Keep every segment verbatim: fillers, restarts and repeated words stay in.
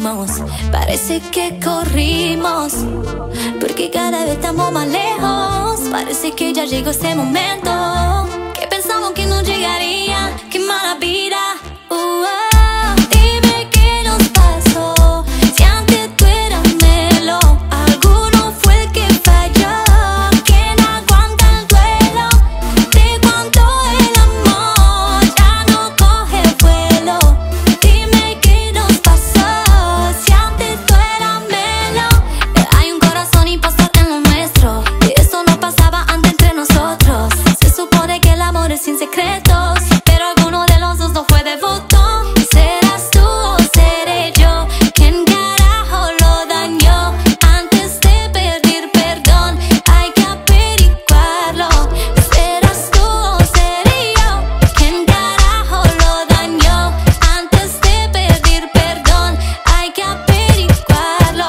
unimos, parece que corrimos, porque cada vez estamos más lejos. Parece que ya llegó ese momento que pensamos que no llegaría. Qué mala vida. Uh, oh. Dime qué nos pasó, si antes tú eras melo. Alguno fue el que falló. ¿Quién aguanta el duelo de cuánto el amor ya no coge vuelo? Dime qué nos pasó, si antes tú eras melo. Hay un corazón impostor en lo nuestro, y eso no pasaba antes entre nosotros. Se supone que el amor es sin secretos, pero alguno de los dos no fue de botón. ¿Serás tú o seré yo? ¿Quién carajo lo dañó? Antes de pedir perdón hay que averiguarlo. ¿Serás tú o seré yo? ¿Quién carajo lo dañó? Antes de pedir perdón hay que averiguarlo.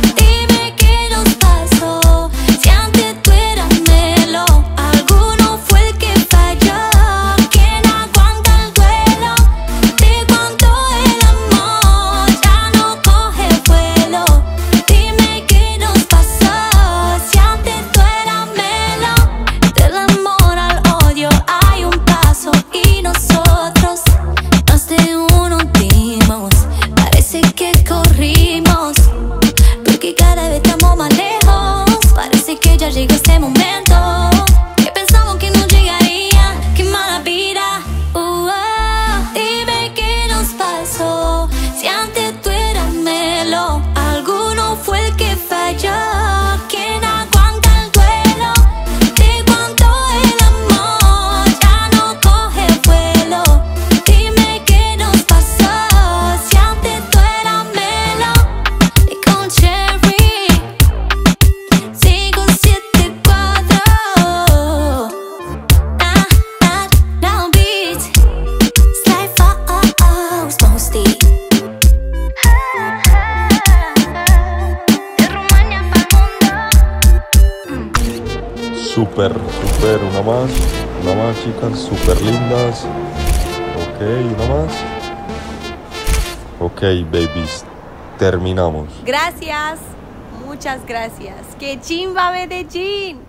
Dime qué nos pasó, si antes tú eras melo. Alguno fue el que falló. ¿Quién aguanta el duelo de cuánto el amor ya no coge vuelo? Dime qué nos pasó, si antes tú eras melo. Del amor al odio hay un paso, y nosotros más de uno dimos. Parece que corrimos, porque cada vez estamos más lejos. Parece que ya llegó ese momento que pensamos que no llegaría. Qué mala vida. Uh, oh. Dime qué nos pasó, si antes tú eras melo. Alguno fue el que falló. ¿Quién aguanta el duelo de cuánto el amor ya no coge vuelo? Dime qué nos pasó, si antes tú eras melo. Y con Cherry cinco siete cuatro. Ah, ah, now beat Slide Falls Posty. De Rumania pa'l mundo. Súper, súper, una más, una más, chicas, súper lindas. Ok, una más. Ok, babies, terminamos. Gracias, muchas gracias. ¡Qué chimba, Medellín!